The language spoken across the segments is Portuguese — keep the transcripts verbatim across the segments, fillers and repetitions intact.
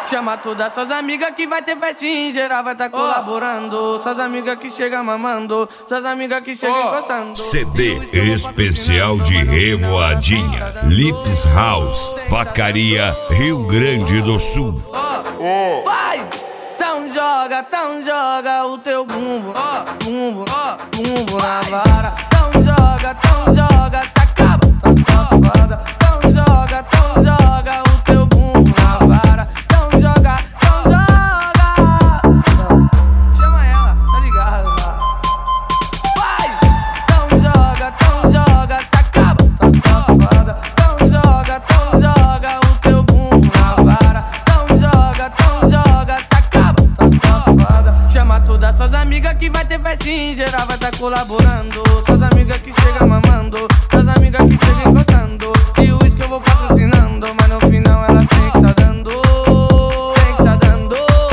Chama todas suas amigas que vai ter festinha, geral vai tá colaborando. Suas amigas que chegam mamando, suas amigas que chegam oh. encostando. C D especial de Revoadinha, Lips House, Vacaria, Rio Grande do Sul. Oh. Vai! Então joga, então joga o teu bumbo, oh. bumbo, oh. bumbo na vara. Então joga, então joga, se acaba, tá safada. Então joga, então joga o teu bumbo na vara. Então joga, então joga. Chama ela, tá ligado? Vai! Então joga, então joga, se acaba, tá safada. Então joga, então joga o teu bumbo na vara. Então joga, então joga, se acaba, tá safada. Chama todas suas amigas que vai ter festinha, geral vai tá colaborando. Suas amigas que chegam mamando, suas amigas que chegam encostando. E o uísque eu vou patrocinando, mas no final ela tem que tá dando, tem que tá dando.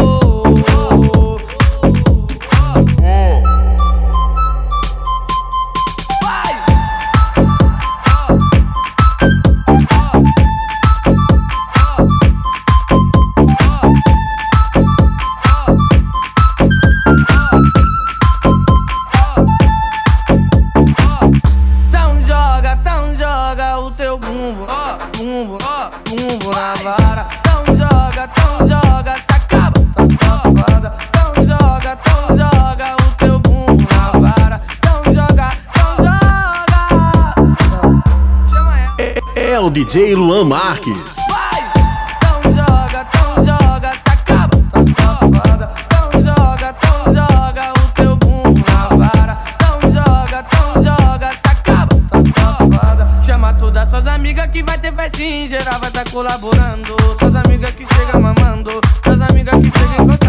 Vai! Então joga, então joga o teu bumbo, oh, bumbo, oh, bumbo na vara. Então joga, então joga, se acaba, tá safada. Então joga, então joga o teu bumbo na vara. Então joga, então joga. Chama ela. É, é o D J Luan Marques. Vai! Então joga, então joga, se acaba, tá safada. Então joga, então joga o teu bumbo na vara. Então joga, então joga, se acaba, tá safada. Chama todas suas amigas que vai ter festinha, geral vai tá colaborando. Suas amigas que chegam mamando, suas amigas que chegam encostando.